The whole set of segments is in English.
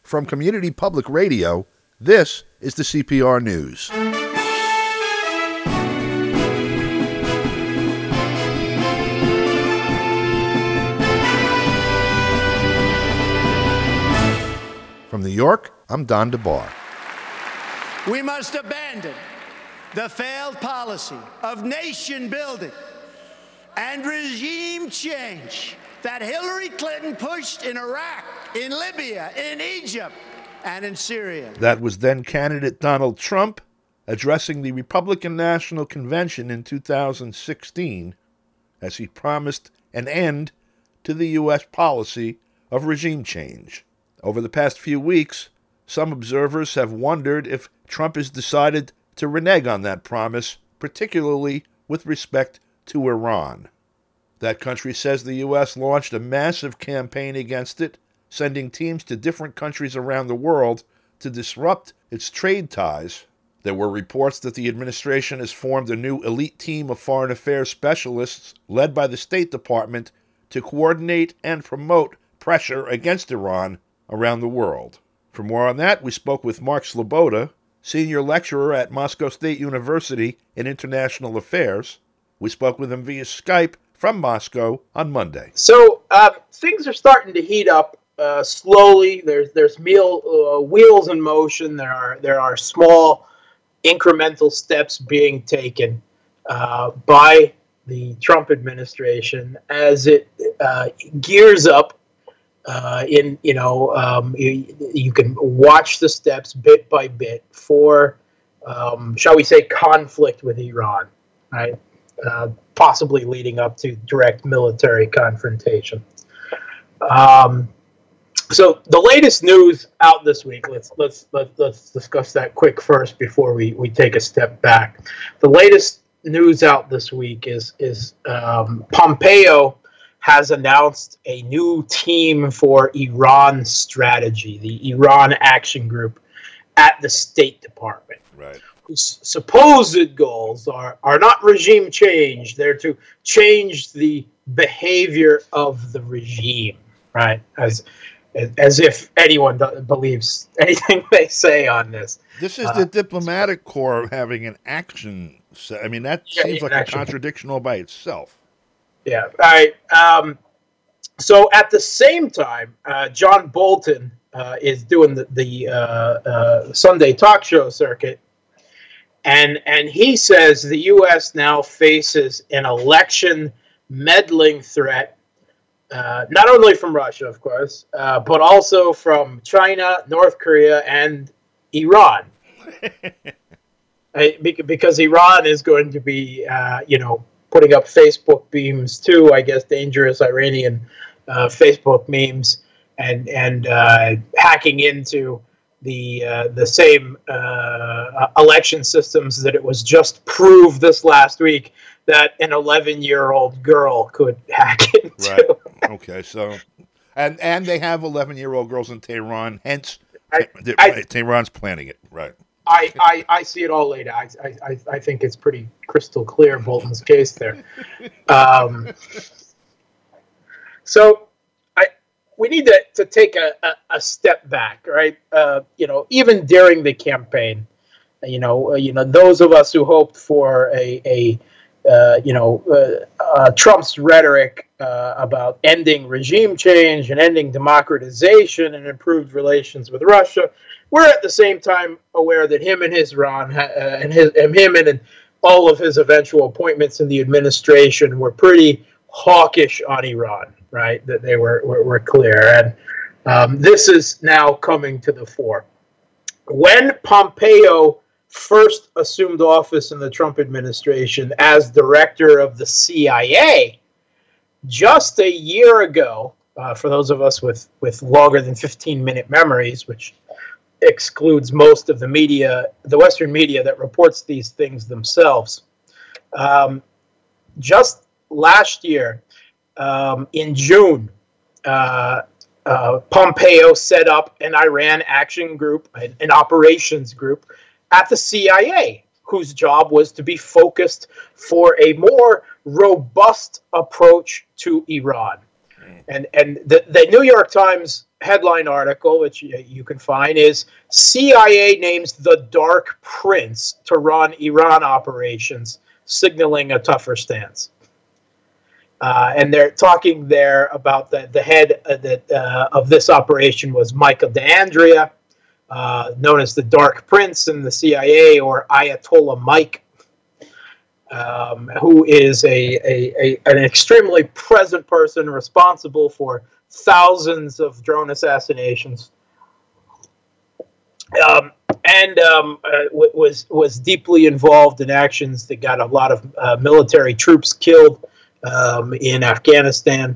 From Community Public Radio, this is the CPR News. From New York, I'm Don DeBar. We must abandon the failed policy of nation building and regime change that Hillary Clinton pushed in Iraq, in Libya, in Egypt, and in Syria. That was then candidate Donald Trump addressing the Republican National Convention in 2016 as he promised an end to the U.S. policy of regime change. Over the past few weeks, some observers have wondered if Trump has decided to renege on that promise, particularly with respect to Iran. That country says the U.S. launched a massive campaign against it, sending teams to different countries around the world to disrupt its trade ties. There were reports that the administration has formed a new elite team of foreign affairs specialists led by the State Department to coordinate and promote pressure against Iran around the world. For more on that, we spoke with Mark Sloboda, senior lecturer at Moscow State University in International Affairs. We spoke with him via Skype from Moscow on Monday. So things are starting to heat up slowly. There's wheels in motion. There are small incremental steps being taken by the Trump administration as it gears up. You can watch the steps bit by bit for, shall we say, conflict with Iran, right? Possibly leading up to direct military confrontation. So the latest news out this week. Let's discuss that quick first before we take a step back. The latest news out this week is Pompeo has announced a new team for Iran strategy, the Iran Action Group at the State Department. Right. Whose supposed goals are not regime change. They're to change the behavior of the regime, right? As if anyone believes anything they say on this. This is the diplomatic corps having an action. I mean, that seems like a contradiction all by itself. Yeah. All right. So at the same time, John Bolton is doing the Sunday talk show circuit, and he says the U.S. now faces an election meddling threat, not only from Russia, of course, but also from China, North Korea, and Iran. Because Iran is going to be, putting up Facebook memes too, I guess, dangerous Iranian Facebook memes, and hacking into the same election systems that it was just proved this last week that an 11-year-old girl could hack into. Right. Okay. So, and they have 11-year-old girls in Tehran. Hence, Tehran's planning it. Right. I see it all laid out. I think it's pretty crystal clear, Bolton's case there. So we need to take a step back, right? Even during the campaign, those of us who hoped for Trump's rhetoric about ending regime change and ending democratization and improved relations with Russia, we're at the same time aware that him and all of his eventual appointments in the administration were pretty hawkish on Iran, right? That they were clear, and this is now coming to the fore. When Pompeo first assumed office in the Trump administration as director of the CIA, just a year ago, for those of us with longer than 15-minute memories, which excludes most of the media, the Western media that reports these things themselves. Just last year, in June, Pompeo set up an Iran Action Group, an operations group at the CIA, whose job was to be focused for a more robust approach to Iran. And the New York Times headline article, which you can find, is CIA names the Dark Prince to run Iran operations, signaling a tougher stance. And they're talking there about the head of this operation was Michael D'Andrea, known as the Dark Prince in the CIA, or Ayatollah Mike, who is an extremely present person responsible for thousands of drone assassinations, and was deeply involved in actions that got a lot of military troops killed in Afghanistan,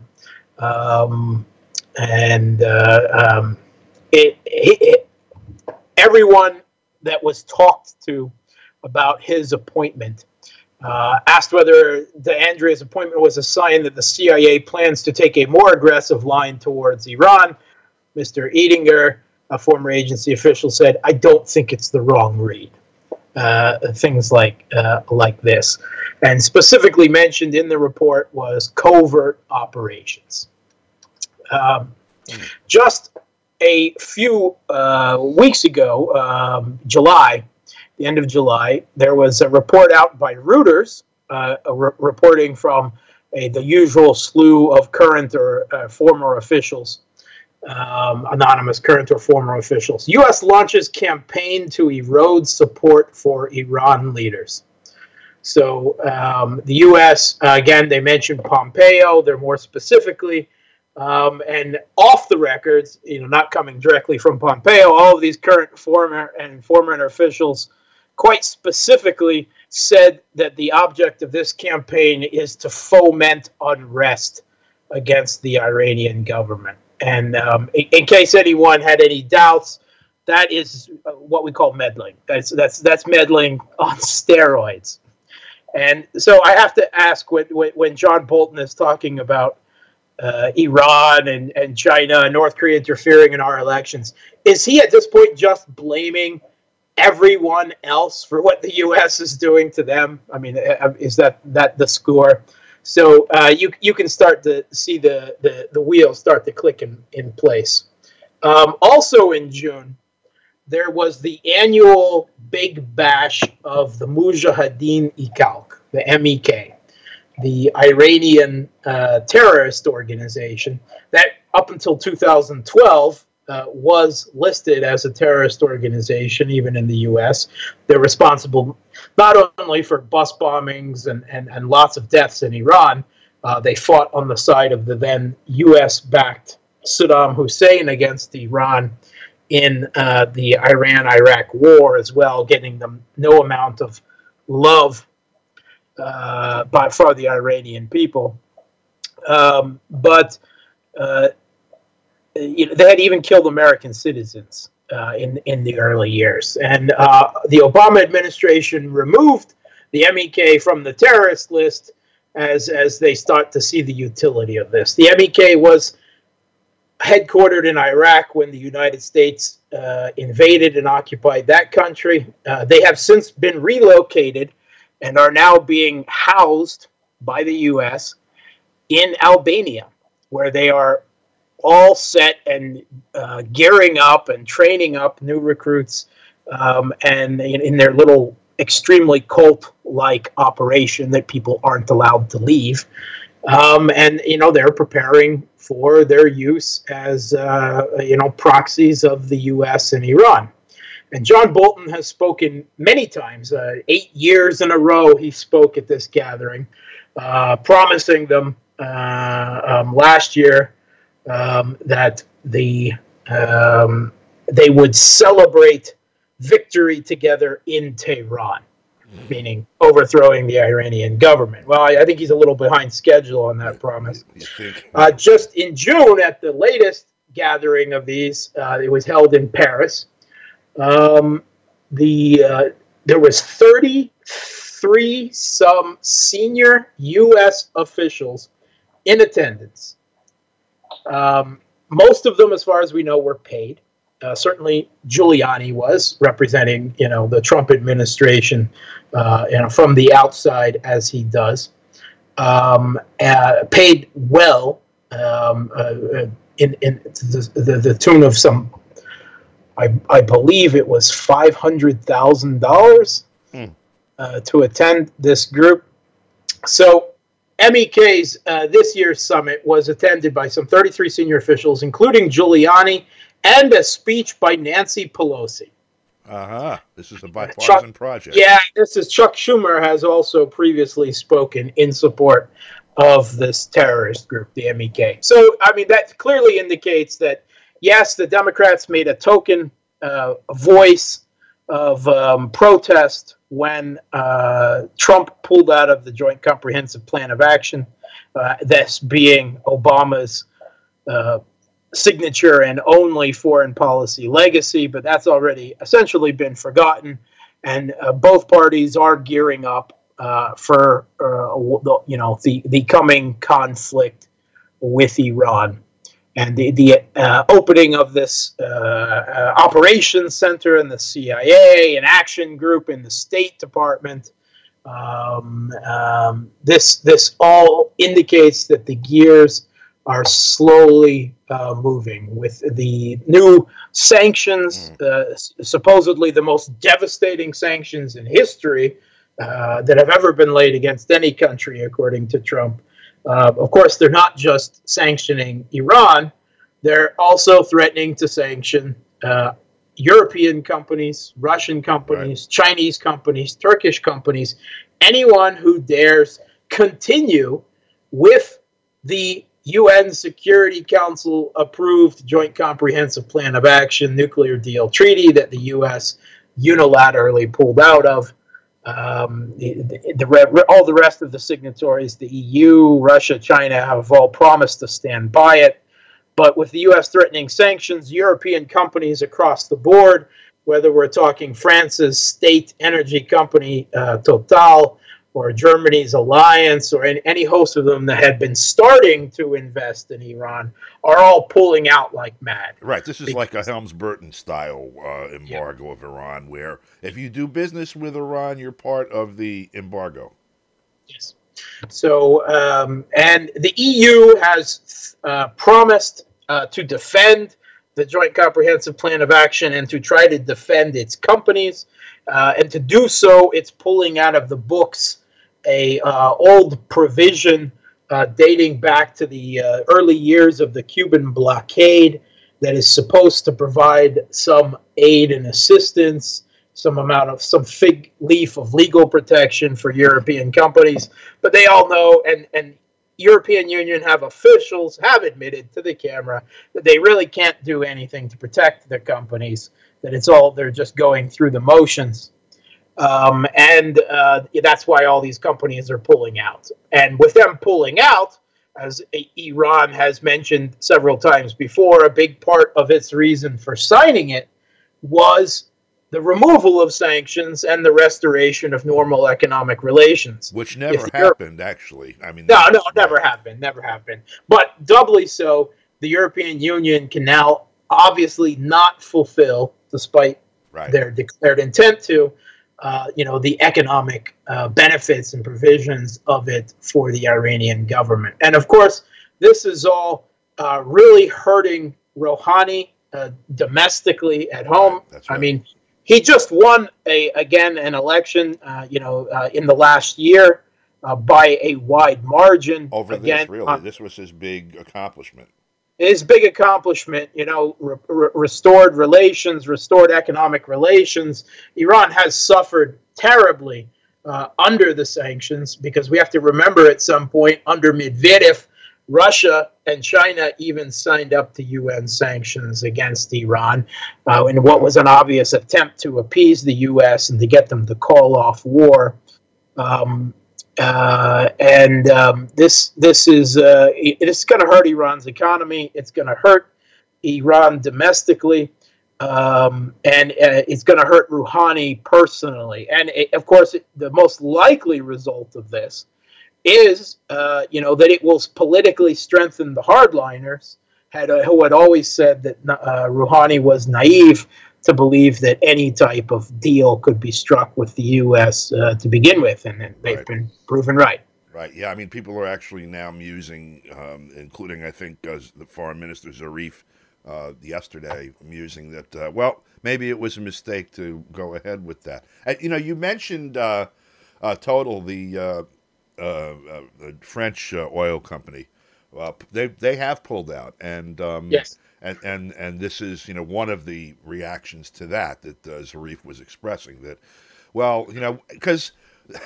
everyone that was talked to about his appointment asked whether D'Andrea's appointment was a sign that the CIA plans to take a more aggressive line towards Iran. Mr. Edinger, a former agency official, said, "I don't think it's the wrong read." Things like this. And specifically mentioned in the report was covert operations. Just a few weeks ago, the end of July, there was a report out by Reuters, reporting from the usual slew of current or former officials, anonymous current or former officials. U.S. launches campaign to erode support for Iran leaders. So the U.S., again, they mentioned Pompeo. They're more specifically, and off the records, not coming directly from Pompeo, all of these current, former officials quite specifically said that the object of this campaign is to foment unrest against the Iranian government. And in case anyone had any doubts, that is what we call meddling. That's meddling on steroids. And so I have to ask, when John Bolton is talking about Iran and China and North Korea interfering in our elections, is he at this point just blaming everyone else for what the U.S. is doing to them? I mean, is that the score? So you can start to see the wheels start to click in place. Also in June, there was the annual big bash of the Mujahideen-e-Khalq, the MEK, the Iranian terrorist organization that up until 2012 was listed as a terrorist organization, even in the U.S. They're responsible not only for bus bombings and lots of deaths in Iran. They fought on the side of the then U.S.-backed Saddam Hussein against Iran in the Iran-Iraq war as well, getting them no amount of love for the Iranian people. But they had even killed American citizens in the early years. And the Obama administration removed the MEK from the terrorist list as they start to see the utility of this. The MEK was headquartered in Iraq when the United States invaded and occupied that country. They have since been relocated and are now being housed by the U.S. in Albania, where they are all set and gearing up and training up new recruits, and in their little extremely cult-like operation that people aren't allowed to leave. And they're preparing for their use as proxies of the U.S. and Iran. And John Bolton has spoken many times, 8 years in a row he spoke at this gathering, promising them last year that they would celebrate victory together in Tehran, meaning overthrowing the Iranian government. Well, I think he's a little behind schedule on that promise. Just in June, at the latest gathering of these, it was held in Paris. There was 33 some senior U.S. officials in attendance. Most of them, as far as we know, were paid. Certainly Giuliani was, representing, the Trump administration, from the outside as he does. Paid well, in the tune of some, I believe it was $500,000 to attend this group. So MEK's this year's summit was attended by some 33 senior officials, including Giuliani, and a speech by Nancy Pelosi. This is a bipartisan project. Yeah, this is Chuck Schumer has also previously spoken in support of this terrorist group, the MEK. So, I mean, that clearly indicates that, yes, the Democrats made a token voice of protest when Trump pulled out of the Joint Comprehensive Plan of Action, this being Obama's signature and only foreign policy legacy, but that's already essentially been forgotten, and both parties are gearing up for the coming conflict with Iran. And the opening of this operations center in the CIA, an action group in the State Department, this all indicates that the gears are slowly moving with the new sanctions, supposedly the most devastating sanctions in history that have ever been laid against any country, according to Trump. Of course, they're not just sanctioning Iran, they're also threatening to sanction European companies, Russian companies, Chinese companies, Turkish companies, anyone who dares continue with the UN Security Council approved Joint Comprehensive Plan of Action nuclear deal treaty that the U.S. unilaterally pulled out of. All the rest of the signatories, the EU, Russia, China, have all promised to stand by it. But with the U.S. threatening sanctions, European companies across the board, whether we're talking France's state energy company, Total, or Germany's Alliance, or any host of them that had been starting to invest in Iran, are all pulling out like mad. Right. This is like a Helms-Burton style embargo of Iran, where if you do business with Iran, you're part of the embargo. Yes. So, and the EU has promised to defend the Joint Comprehensive Plan of Action and to try to defend its companies. And to do so, it's pulling out of the books a old provision dating back to the early years of the Cuban blockade that is supposed to provide some aid and assistance, some fig leaf of legal protection for European companies. But they all know, and European Union officials have admitted to the camera that they really can't do anything to protect their companies, that they're just going through the motions. And that's why all these companies are pulling out. And with them pulling out, as Iran has mentioned several times before, a big part of its reason for signing it was the removal of sanctions and the restoration of normal economic relations. Which never happened, actually. I mean, never happened. But doubly so, the European Union can now obviously not fulfill, despite their declared intent to, the economic benefits and provisions of it for the Iranian government. And of course, this is all really hurting Rouhani domestically at home. That's right. I mean, he just won an election, in the last year by a wide margin. This was his big accomplishment. His big accomplishment, restored relations, restored economic relations. Iran has suffered terribly under the sanctions, because we have to remember at some point under Medvedev, Russia and China even signed up to UN sanctions against Iran in what was an obvious attempt to appease the U.S. and to get them to call off war. This is it's going to hurt Iran's economy. It's going to hurt Iran domestically, and it's going to hurt Rouhani personally. And of course, the most likely result of this is, that it will politically strengthen the hardliners, who had always said that Rouhani was naive to believe that any type of deal could be struck with the U.S. To begin with, and they've been proven right. Right. Yeah. I mean, people are actually now musing, including, I think, the foreign minister Zarif yesterday, musing that, well, maybe it was a mistake to go ahead with that. You mentioned Total, the French oil company. They have pulled out, and Yes. and this is one of the reactions to that Zarif was expressing that, well, because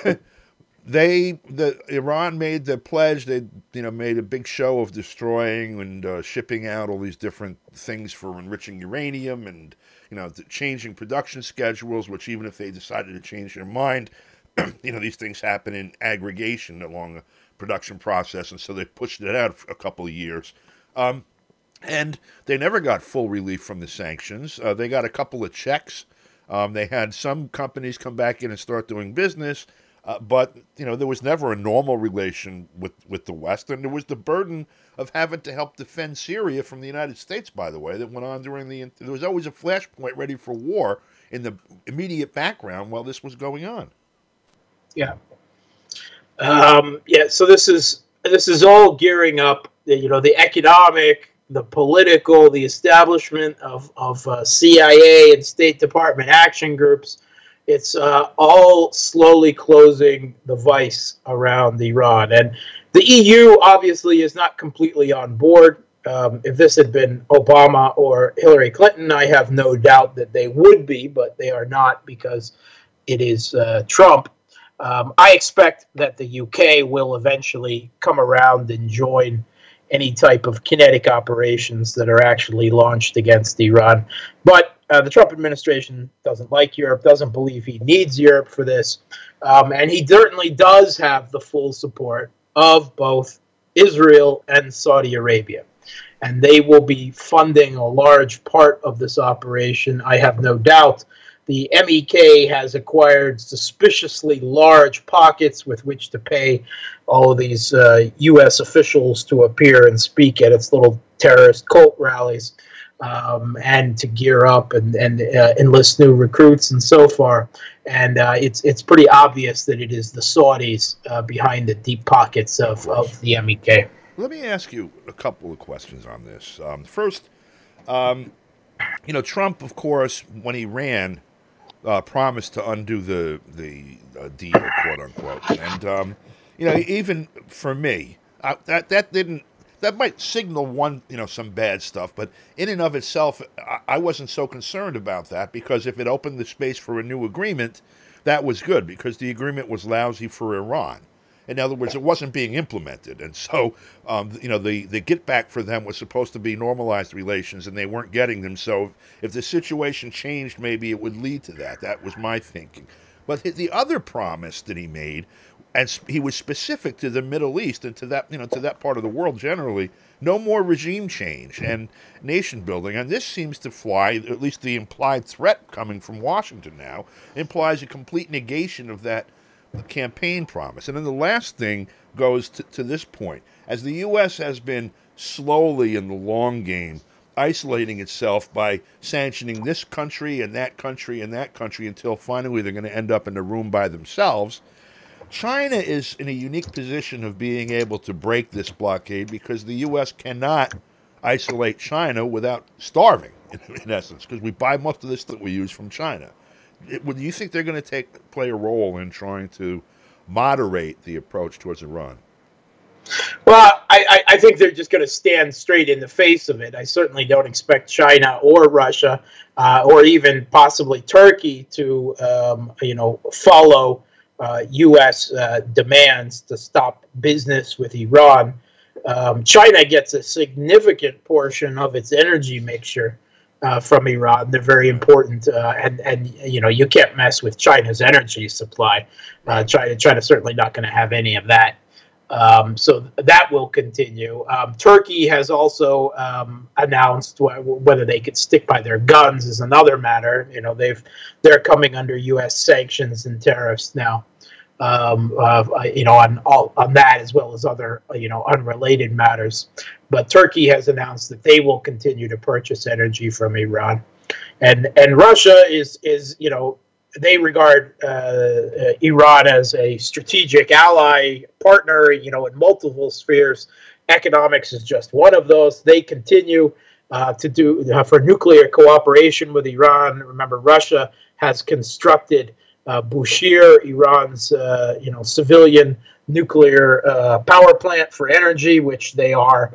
Iran made the pledge. They made a big show of destroying and shipping out all these different things for enriching uranium, and changing production schedules. Which, even if they decided to change their mind, these things happen in aggregation along a production process, and so they pushed it out for a couple of years. And they never got full relief from the sanctions. They got a couple of checks. They had some companies come back in and start doing business. But there was never a normal relation with the West, and there was the burden of having to help defend Syria from the United States. By the way, that went on there was always a flashpoint ready for war in the immediate background while this was going on. Yeah. So this is all gearing up. The economic, the political, the establishment of CIA and State Department action groups. It's all slowly closing the vice around Iran. And the EU obviously is not completely on board. If this had been Obama or Hillary Clinton, I have no doubt that they would be, but they are not because it is Trump. I expect that the UK will eventually come around and join any type of kinetic operations that are actually launched against Iran. But the Trump administration doesn't like Europe, doesn't believe he needs Europe for this. And he certainly does have the full support of both Israel and Saudi Arabia. And they will be funding a large part of this operation, I have no doubt. The MEK has acquired suspiciously large pockets with which to pay all of these U.S. officials to appear and speak at its little terrorist cult rallies. And to gear up and enlist new recruits and so far. And it's pretty obvious that it is the Saudis behind the deep pockets of the MEK. Let me ask you a couple of questions on this. First, Trump, of course, when he ran, promised to undo the deal, quote unquote. And even for me, that might signal some bad stuff, but in and of itself, I wasn't so concerned about that, because if it opened the space for a new agreement, that was good, because the agreement was lousy for Iran. In other words, it wasn't being implemented, and so the get back for them was supposed to be normalized relations, and they weren't getting them. So if the situation changed, maybe it would lead to that. That was my thinking. But the other promise that he made, and he was specific to the Middle East and to that part of the world generally, no more regime change and nation building. And this seems to fly, at least the implied threat coming from Washington now, implies a complete negation of that campaign promise. And then the last thing goes to this point. As the U.S. has been slowly in the long game isolating itself by sanctioning this country and that country and that country until finally they're going to end up in a room by themselves, China is in a unique position of being able to break this blockade, because the U.S. cannot isolate China without starving, in essence, because we buy most of this that we use from China. Do you think they're going to play a role in trying to moderate the approach towards Iran? Well, I think they're just going to stand straight in the face of it. I certainly don't expect China or Russia or even possibly Turkey to, follow U.S. demands to stop business with Iran. China gets a significant portion of its energy mixture from Iran. They're very important, and you can't mess with China's energy supply. China's certainly not going to have any of that. So that will continue. Turkey has also announced whether they could stick by their guns is another matter. They're coming under U.S. sanctions and tariffs now. On that as well as other unrelated matters. But Turkey has announced that they will continue to purchase energy from Iran, and Russia is they regard Iran as a strategic ally, partner, in multiple spheres. Economics is just one of those. They continue to do for nuclear cooperation with Iran. Remember, Russia has constructed Bushehr, Iran's civilian nuclear power plant for energy, which they are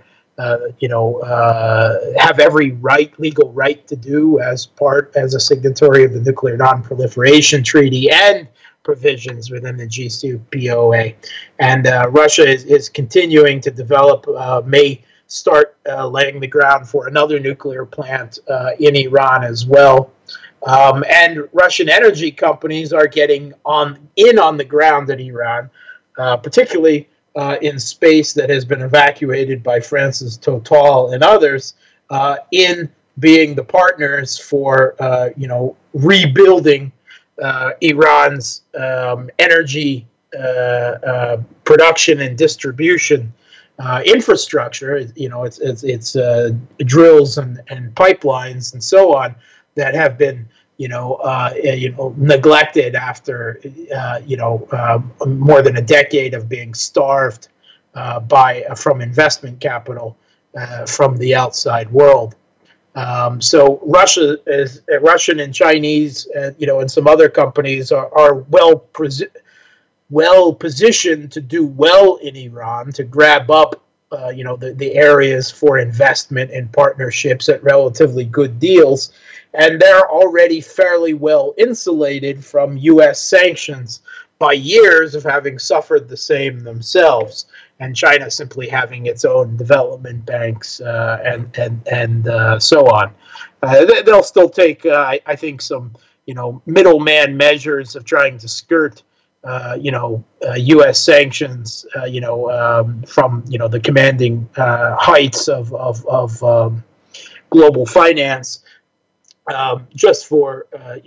have every legal right to do as a signatory of the Nuclear Non-Proliferation Treaty and provisions within the JCPOA. And Russia is continuing to develop, may start laying the ground for another nuclear plant in Iran as well. And Russian energy companies are getting on the ground in Iran, particularly in space that has been evacuated by France's Total and others, in being the partners for rebuilding Iran's energy production and distribution infrastructure. It's drills and pipelines and so on that have been neglected after more than a decade of being starved from investment capital from the outside world. So Russian and Chinese, and some other companies are well positioned to do well in Iran, to grab up the areas for investment and partnerships at relatively good deals. And they're already fairly well insulated from U.S. sanctions by years of having suffered the same themselves, and China simply having its own development banks and so on. They'll still take, I think, some middleman measures of trying to skirt U.S. sanctions, from the commanding heights of global finance. Just for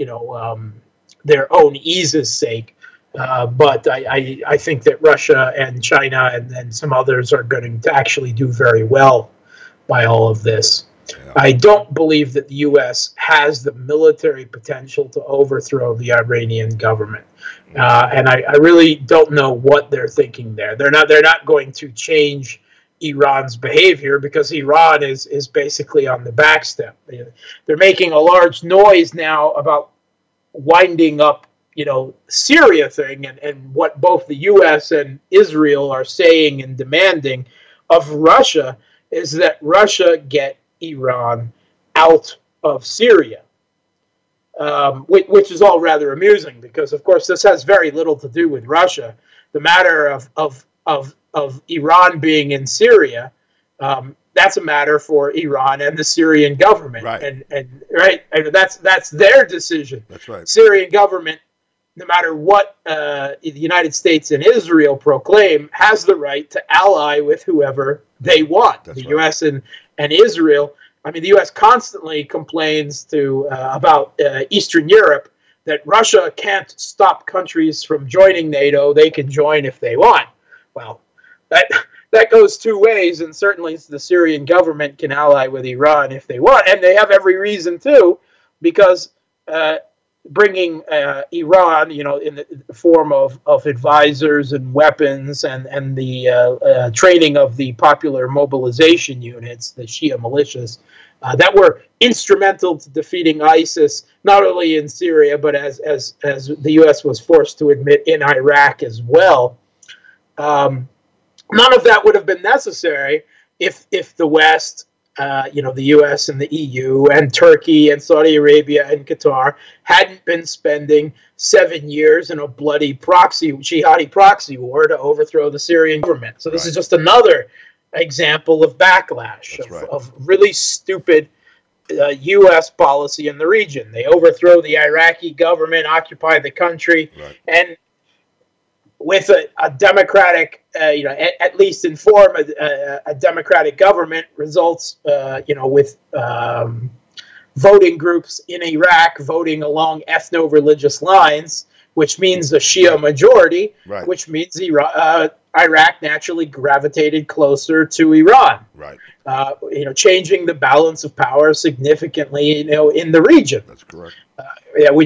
their own ease's sake, but I think that Russia and China and some others are going to actually do very well by all of this. Yeah. I don't believe that the U.S. has the military potential to overthrow the Iranian government, and I really don't know what they're thinking there. They're not going to change Iran's behavior because Iran is basically on the back step. They're making a large noise now about winding up, Syria thing, and what both the U.S. and Israel are saying and demanding of Russia is that Russia get Iran out of Syria, which is all rather amusing because, of course, this has very little to do with Russia. The matter of Iran being in Syria, that's a matter for Iran and the Syrian government, right? And that's their decision. That's right. Syrian government, no matter what the United States and Israel proclaim, has the right to ally with whoever they want. That's the right. U.S. and Israel. I mean, the U.S. constantly complains about Eastern Europe that Russia can't stop countries from joining NATO. They can join if they want. Well, that goes two ways, and certainly the Syrian government can ally with Iran if they want, and they have every reason to, because bringing Iran, in the form of advisors and weapons and the training of the popular mobilization units, the Shia militias, that were instrumental to defeating ISIS, not only in Syria, but as the U.S. was forced to admit in Iraq as well. None of that would have been necessary if the West, the U.S. and the EU and Turkey and Saudi Arabia and Qatar hadn't been spending 7 years in a bloody jihadi proxy war to overthrow the Syrian government. So this is just another example of backlash of really stupid U.S. policy in the region. They overthrow the Iraqi government, occupy the country, and with a democratic, at least in form, a democratic government results, with voting groups in Iraq voting along ethno-religious lines, which means a Shia majority, which means Iraq naturally gravitated closer to Iran, changing the balance of power significantly, in the region. That's correct. Which is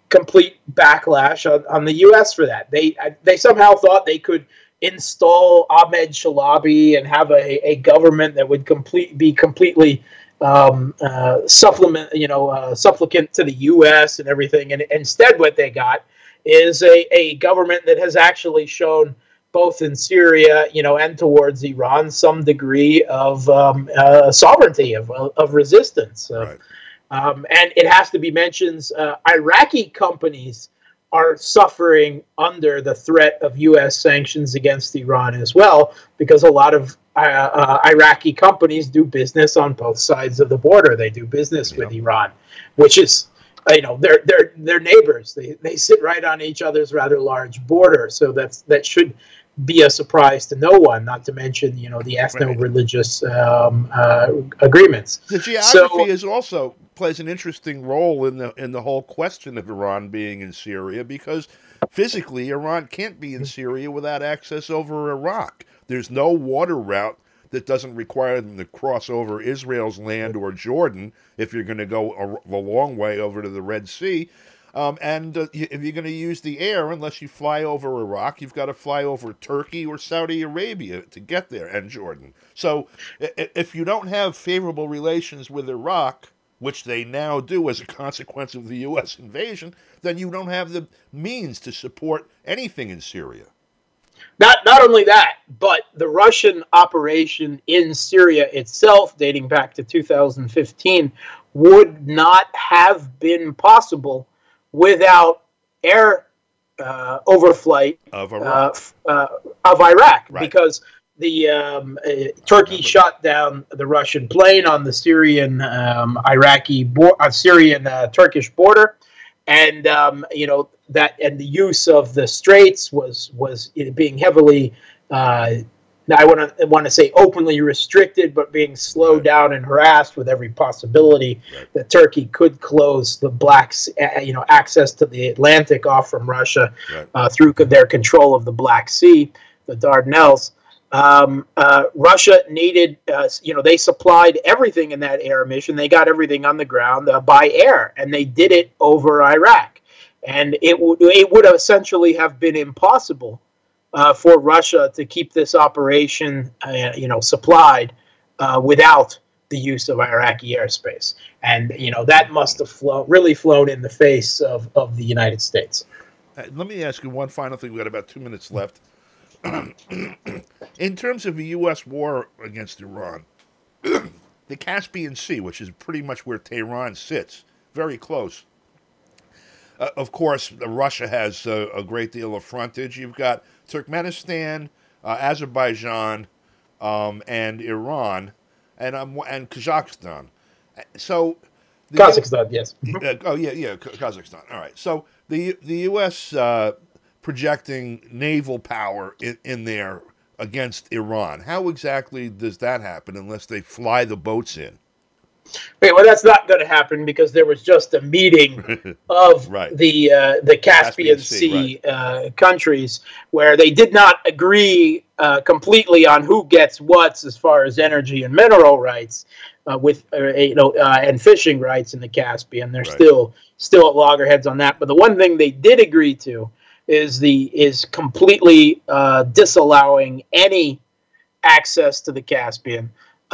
complete backlash on the U.S. for that. They somehow thought they could install Ahmed Chalabi and have a government that would be completely supplicant to the U.S. and everything. And instead, what they got is a government that has actually shown, both in Syria, and towards Iran, some degree of sovereignty, of resistance. Right. And it has to be mentioned, Iraqi companies are suffering under the threat of U.S. sanctions against Iran as well, because a lot of Iraqi companies do business on both sides of the border. They do business with Iran, which is, they're neighbors. They sit right on each other's rather large border. So that should be a surprise to no one, not to mention, the ethno-religious agreements. The geography plays an interesting role in the whole question of Iran being in Syria, because physically Iran can't be in Syria without access over Iraq. There's no water route that doesn't require them to cross over Israel's land or Jordan if you're going to go a long way over to the Red Sea. If you're going to use the air, unless you fly over Iraq, you've got to fly over Turkey or Saudi Arabia to get there, and Jordan. So if you don't have favorable relations with Iraq, which they now do as a consequence of the U.S. invasion, then you don't have the means to support anything in Syria. Not only that, but the Russian operation in Syria itself, dating back to 2015, would not have been possible without air overflight of Iraq, right. Because the Turkey shot down the Russian plane on the Syrian Turkish border, and that, and the use of the straits was being heavily, I want to say openly restricted, but being slowed down and harassed with every possibility that Turkey could close the access to the Atlantic off from Russia through their control of the Black Sea, the Dardanelles. Russia needed, they supplied everything in that air mission. They got everything on the ground by air, and they did it over Iraq. And it would essentially have been impossible for Russia to keep this operation, supplied without the use of Iraqi airspace. And, that must have really flown in the face of the United States. Let me ask you one final thing. We've got about 2 minutes left. In terms of the U.S. war against Iran, the Caspian Sea, which is pretty much where Tehran sits, very close. Of course, Russia has a great deal of frontage. You've got Turkmenistan, Azerbaijan, and Iran, and Kazakhstan. So Kazakhstan, yes. Kazakhstan. All right. So the U.S. Projecting naval power in there against Iran. How exactly does that happen unless they fly the boats in? Okay, well, that's not going to happen because there was just a meeting of the Caspian Sea countries where they did not agree completely on who gets what as far as energy and mineral rights and fishing rights in the Caspian. They're still at loggerheads on that. But the one thing they did agree to is completely disallowing any access to the Caspian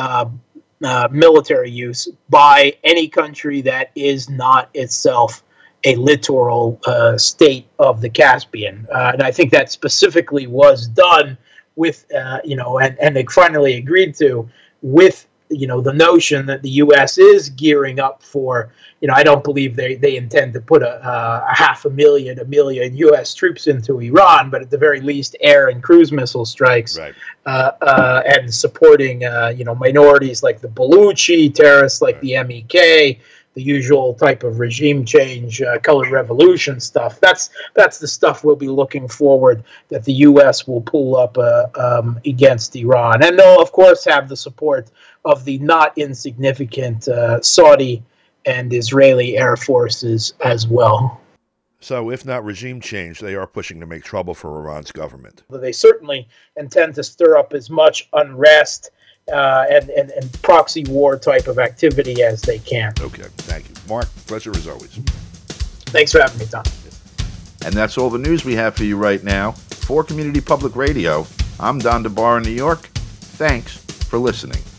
military use by any country that is not itself a littoral state of the Caspian. And I think that specifically was done with, and they finally agreed to with, the notion that the U.S. is gearing up for, I don't believe they intend to put a 1 million U.S. troops into Iran, but at the very least air and cruise missile strikes, and supporting, minorities like the Baluchi, terrorists like the MEK, the usual type of regime change, colored revolution stuff. That's the stuff we'll be looking forward that the U.S. will pull up against Iran. And they'll, of course, have the support of the not insignificant Saudi and Israeli air forces as well. So if not regime change, they are pushing to make trouble for Iran's government. They certainly intend to stir up as much unrest and proxy war type of activity as they can. Okay, thank you. Mark, pleasure as always. Thanks for having me, Tom. And that's all the news we have for you right now. For Community Public Radio, I'm Don DeBar in New York. Thanks for listening.